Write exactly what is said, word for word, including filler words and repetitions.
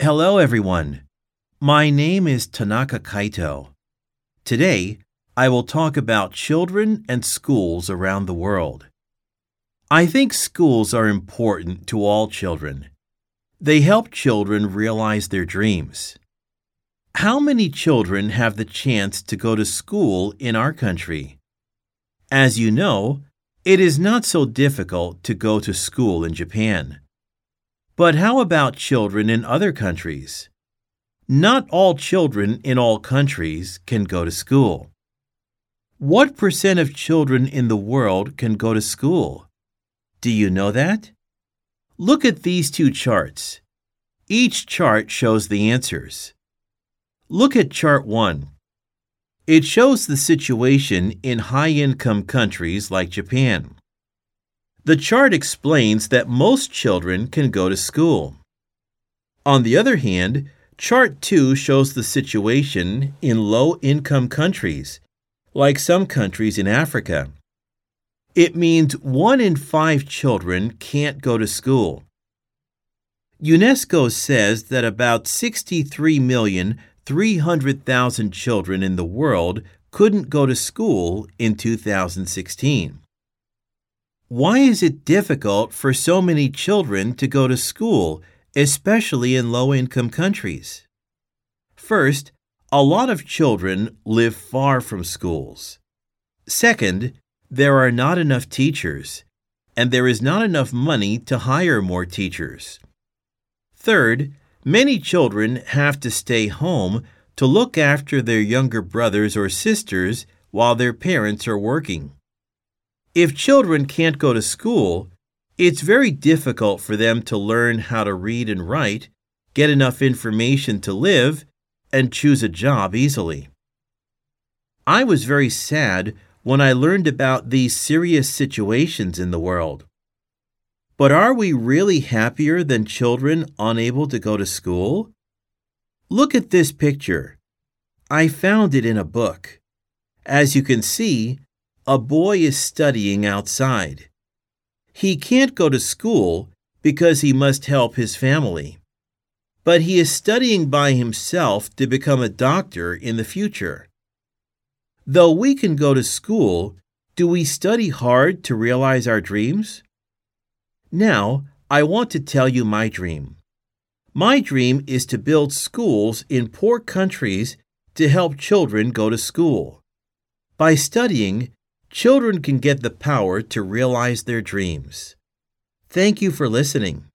Hello, everyone. My name is Tanaka Kaito. Today, I will talk about children and schools around the world. I think schools are important to all children. They help children realize their dreams. How many children have the chance to go to school in our country? As you know, it is not so difficult to go to school in Japan. But how about children in other countries? Not all children in all countries can go to school. What percent of children in the world can go to school? Do you know that? Look at these two charts. Each chart shows the answers. Look at chart one. It shows the situation in high-income countries like Japan. The chart explains that most children can go to school. On the other hand, chart two shows the situation in low-income countries, like some countries in Africa. It means one in five children can't go to school. UNESCO says that about sixty-three million three hundred thousand children in the world couldn't go to school in two thousand sixteen. Why is it difficult for so many children to go to school, especially in low-income countries? First, a lot of children live far from schools. Second, there are not enough teachers, and there is not enough money to hire more teachers. Third, many children have to stay home to look after their younger brothers or sisters while their parents are working. If children can't go to school, it's very difficult for them to learn how to read and write, get enough information to live, and choose a job easily. I was very sad when I learned about these serious situations in the world. But are we really happier than children unable to go to school? Look at this picture. I found it in a book. As you can see, a boy is studying outside. He can't go to school because he must help his family. But he is studying by himself to become a doctor in the future. Though we can go to school, do we study hard to realize our dreams? Now, I want to tell you my dream. My dream is to build schools in poor countries to help children go to school. By studying, children can get the power to realize their dreams. Thank you for listening.